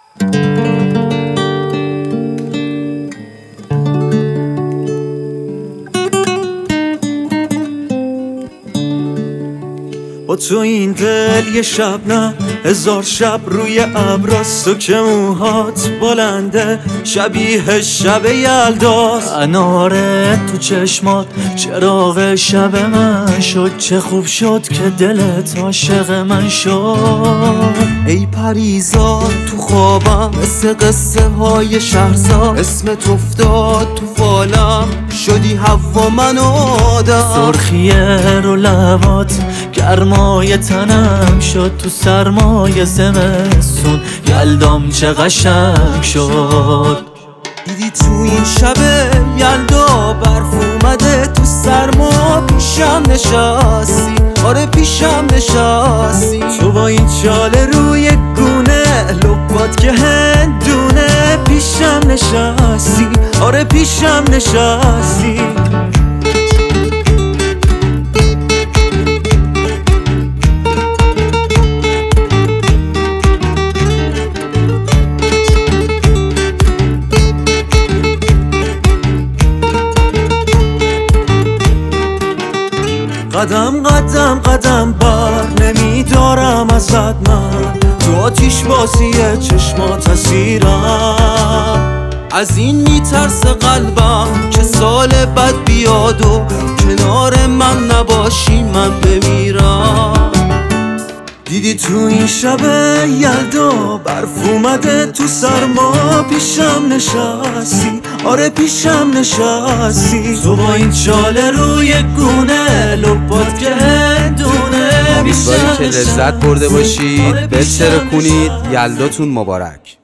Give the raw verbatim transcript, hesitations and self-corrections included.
با تو این دل یه شب نه هزار شب روی ابراست، تو که موهات بلنده شبیه شب یلداست. اناره تو چشمات چراغ شب من شد، چه خوب شد که دلت عاشق من شد. ای پریزاد تو خوابم مثل قصه های شهرزاد، اسمت افتاد تو فالم شدی حوا من آدم. سرخی رو لبات گرمای تنم شد، تو سرمای زمستون یلدام چه قشنگ شد. دیدی تو این شب یلدا برف اومده تو سرما، پیشم نشستی آره پیشم نشستی. تو با این چاله روی گونه لبات که هندونه، پیشم نشستی آره پیشم نشستی. قدم قدم قدم بر نمیدارم ازت من، تو آتیش بازیه چشمات اسیرم. از این میترس قلبم که سال بعد بیاد و کنار من نباشی من بمیرم. دیدی تو این شب یلدا برف اومده تو سرما، پیشم نشستی آره پیشم نشستی. تو با این چاله روی گونه لبات که هندونه. امیدواریم که لذت برده باشید. بهتر کنید. یلداتون مبارک.